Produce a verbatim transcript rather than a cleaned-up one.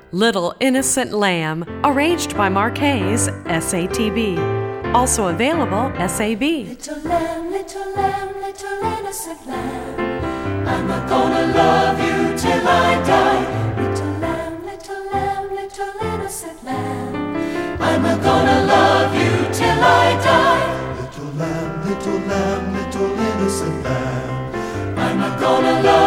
Little Innocent Lamb, arranged by Marquez, S A T B. Also available, S A B. Little lamb, little lamb, little innocent lamb, I'm a gonna love you till I die. Little lamb, little lamb, little innocent lamb, I'm a gonna love you till I die. Little lamb, little lamb, little innocent lamb, I'm a gonna love